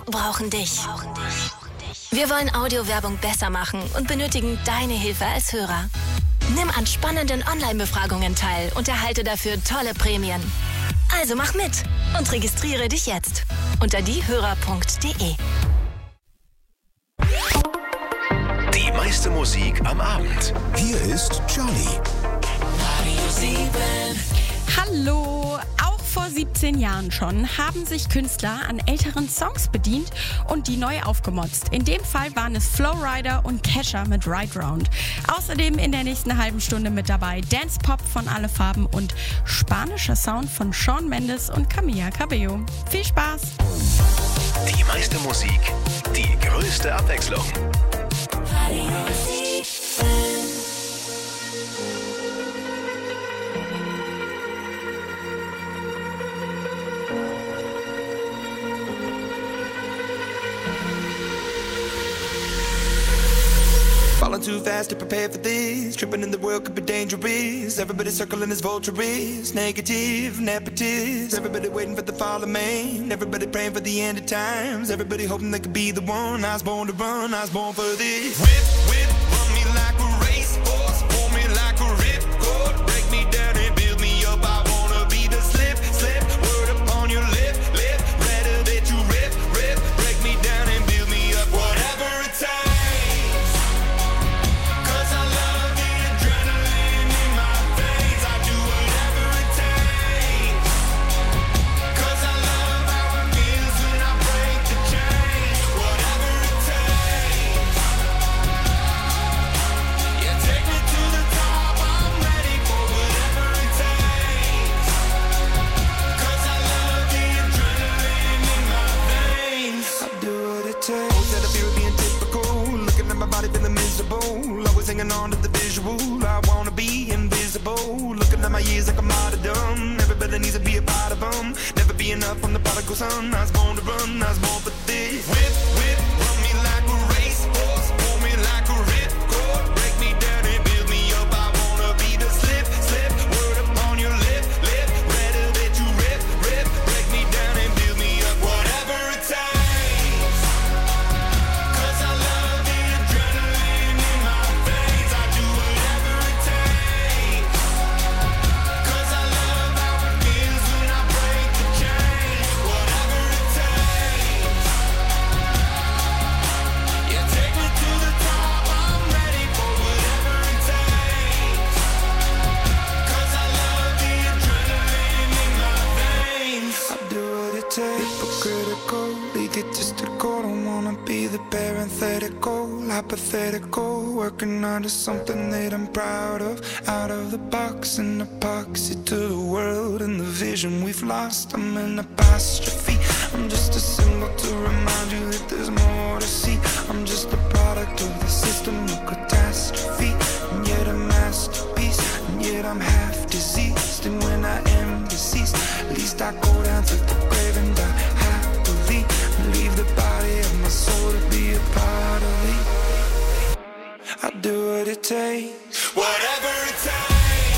brauchen dich. Wir wollen Audiowerbung besser machen und benötigen deine Hilfe als Hörer. Nimm an spannenden Online-Befragungen teil und erhalte dafür tolle Prämien. Also mach mit und registriere dich jetzt unter diehörer.de. Die meiste Musik am Abend. Hier ist Johnny. Radio 7. Hallo! Auch vor 17 Jahren schon haben sich Künstler an älteren Songs bedient und die neu aufgemotzt. In dem Fall waren es Flowrider und Kesha mit Ride Round. Außerdem in der nächsten halben Stunde mit dabei Dance Pop von Alle Farben und spanischer Sound von Shawn Mendes und Camila Cabello. Viel Spaß! Die meiste Musik, die größte Abwechslung. Radio 7. Falling too fast to prepare for this. Tripping in the world could be dangerous. Everybody circling as vultures. Negative, nepotist. Everybody waiting for the fall of man. Everybody praying for the end of times. Everybody hoping they could be the one. I was born to run, I was born for this. Whip, whip, run me like a racehorse. Pull me like a ripcord. Break me down and build me up. I wanna be the slip, slip. Word upon your lip, lip. Rather that you rip, rip. Break me down and build me up. Whatever it takes. Hanging on to the visual, I wanna be invisible. Looking at my years like I'm martyrdom. Everybody needs to be a part of them. Never be enough from the prodigal son. I was born to run, I was born for this. Whip, whip, run me like a racehorse. Pull me like a ripcord. Break me down and build me up. I wanna be the slip, slip. Word upon your lip, lip. Rather that you rip, rip. Break me down and build me up. Whatever it takes. Egotistical, don't wanna be the parenthetical, hypothetical, working under something that I'm proud of. Out of the box, an epoxy to the world and the vision we've lost. I'm an apostrophe, I'm just a symbol to remind you that there's more to see. I'm just a product of the system of catastrophe, and yet a masterpiece, and yet I'm half diseased. And when I am deceased, at least I go down to the grave and die happily. Leave the body of my soul to be a part of me. I do what it takes, whatever it takes.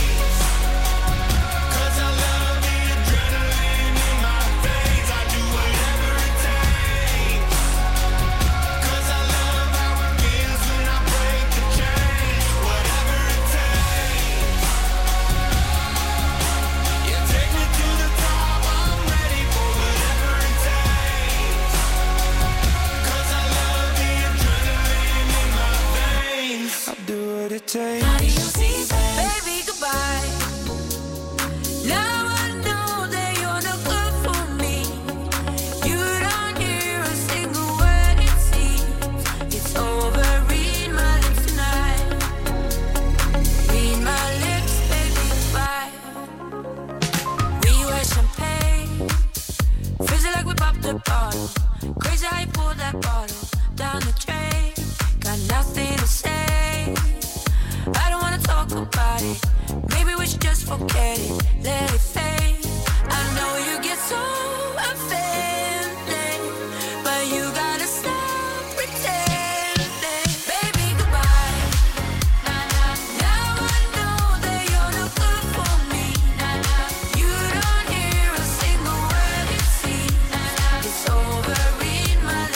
Baby, goodbye. Now I know that you're not good for me. You don't hear a single word it seems. It's over, read my lips tonight. Read my lips, baby, goodbye. We were champagne, freezing like we popped the bottle. Crazy how you pulled that bottle down the drain. Got nothing to say. I don't wanna talk about it. Maybe we should just forget it. Let it fade. I know you get so offended, but you gotta stop pretending. Baby, goodbye. Now I know that you're not good for me. You don't hear a single word you see. It's over, read my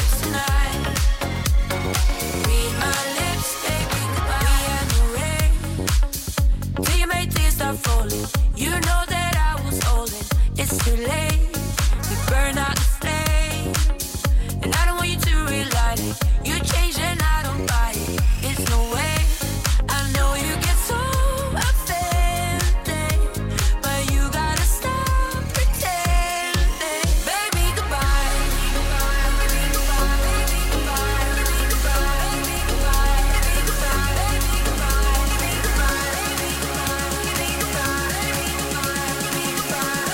rolling. You know that I was holding. It's too late. We burn out the flame, and I don't want you to relight it. You changed and I don't buy it. It's no way. I know you get so offended, but you gotta stop pretending. Baby, goodbye. Baby, goodbye. Baby, goodbye. Baby, goodbye. Baby, goodbye. Baby, goodbye. Baby, goodbye. Baby, goodbye. Baby, goodbye. Baby, goodbye. Baby, goodbye.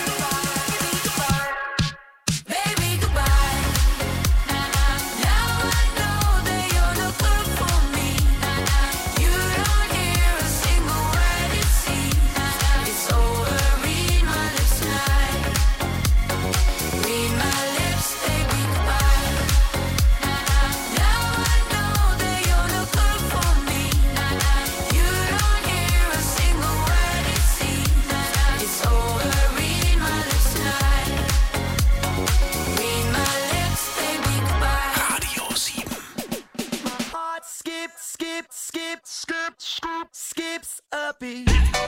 Baby, goodbye. Now I know that you're no good for me. You don't hear a single word it seems. It's over. Read my lips tonight. Read my lips, baby, goodbye. Now I know that you're no good for me. You don't hear a single word it seems. It's over. Read my lips tonight. Read my lips, baby, goodbye. Radio 7. Heart skips a beat.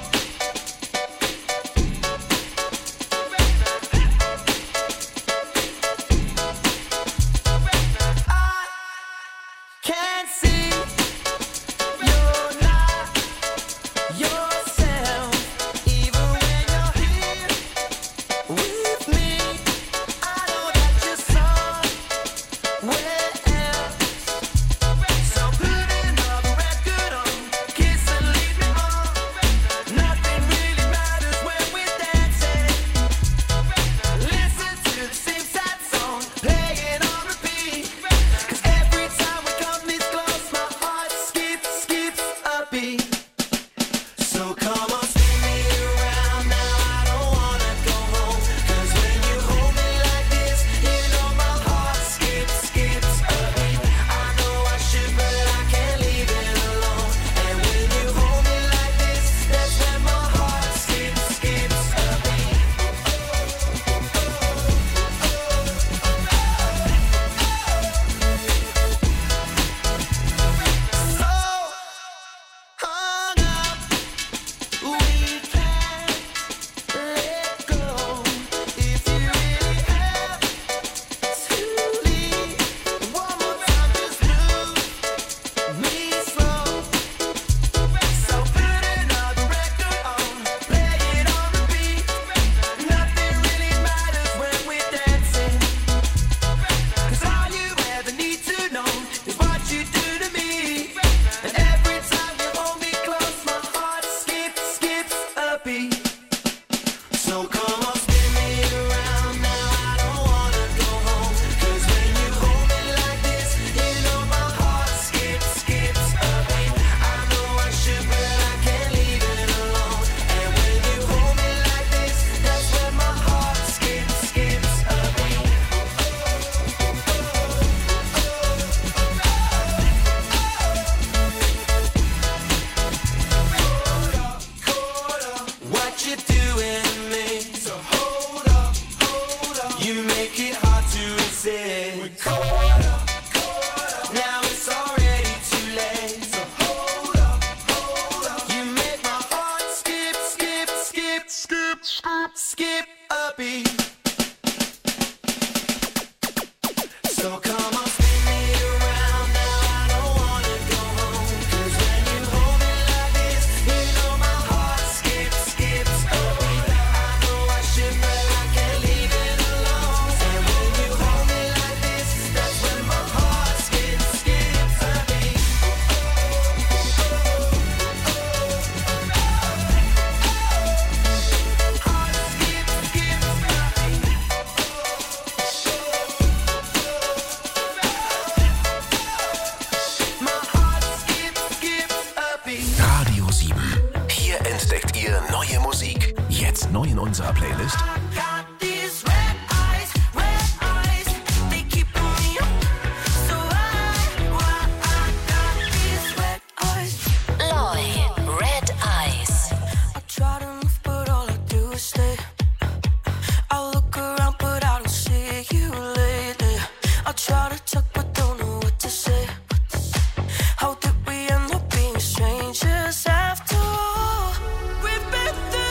I can't see you're not yourself, even when you're here with me. I know that you're somewhere else. So put another record on, kiss and leave me on. Nothing really matters when we're dancing. Listen to the same sad song, playing on repeat. 'Cause every time we come this close, my heart skips a beat. So come on, spin me around now. I don't wanna go home. 'Cause when you hold me like this, you know my heart skips a beat. I know I should, but I can't leave it alone. And when you hold me like this, that's when my heart skips a beat. So hung up, we can't let go. If you really have to leave, one more time, just move me slow. So put another record on, play it on repeat. Nothing really matters when we're dancing. 'Cause all you ever need to know is what you do to me. And every time you hold me close, my heart skips a beat. So come on, spin me around now. I don't wanna go home. 'Cause when you hold me like this, you know my heart skips a beat. I know I should, but I can't leave it alone. And when you hold me like this, that's when my heart skips a beat. What you doing to me? So hold up. You make it hard to resist. We're caught up. Now it's already too late. So hold up. You make my heart skip a beat. So come on, spin me around now. I don't wanna go home. 'Cause when you hold me like this, you know my heart skips a beat. I know I should, but I can't leave it alone. And when you hold me like this, that's when my heart skips a beat. Heart skips a beat. My heart skips a beat. Radio 7. Hier entdeckt ihr neue Musik. Jetzt neu in unserer Playlist. Got these red eyes, they keep me up. So why I got these red eyes? Loy, Red Eyes. I try to move, but all I do is stay. I look around, but I don't see you lately. I try to talk, but don't know what to say. How did we end up being strangers after all? We've been through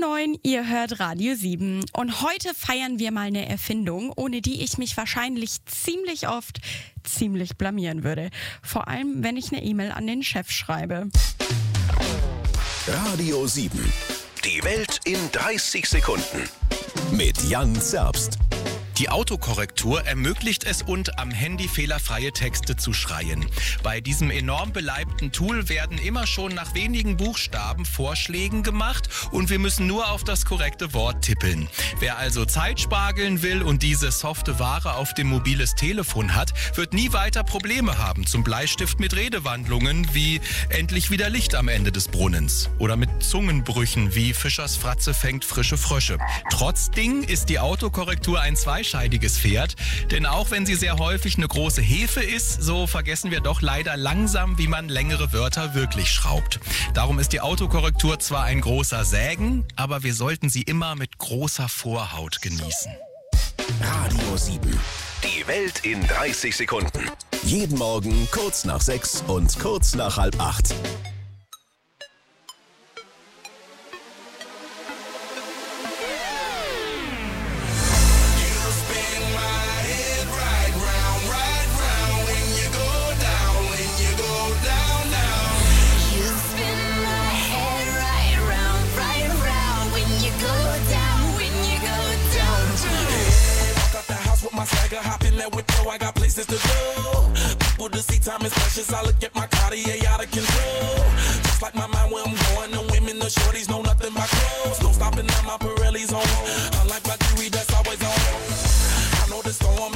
9, ihr hört Radio 7 und heute feiern wir mal eine Erfindung, ohne die ich mich wahrscheinlich ziemlich oft ziemlich blamieren würde. Vor allem, wenn ich eine E-Mail an den Chef schreibe. Radio 7. Die Welt in 30 Sekunden. Mit Jan Zerbst. Die Autokorrektur ermöglicht es und am Handy fehlerfreie Texte zu schreien. Bei diesem enorm beleibten Tool werden immer schon nach wenigen Buchstaben Vorschlägen gemacht und wir müssen nur auf das korrekte Wort tippeln. Wer also Zeit spargeln will und diese softe Ware auf dem mobiles Telefon hat, wird nie weiter Probleme haben. Zum Bleistift mit Redewandlungen wie endlich wieder Licht am Ende des Brunnens oder mit Zungenbrüchen wie Fischers Fratze fängt frische Frösche. Trotzdem ist die Autokorrektur ein zweischneidiges Pferd, denn auch wenn sie sehr häufig eine große Hefe ist, so vergessen wir doch leider langsam, wie man längere Wörter wirklich schraubt. Darum ist die Autokorrektur zwar ein großer Sägen, aber wir sollten sie immer mit großer Vorhaut genießen. Radio 7. Die Welt in 30 Sekunden. Jeden Morgen kurz nach 6 und kurz nach halb 8. My swagger, hop in that window, I got places to go. People to see, time is precious. I look at my Cartier out of control. Just like my mind where I'm going. The women, the shorties know nothing but clothes. No stopping at my Pirelli's on.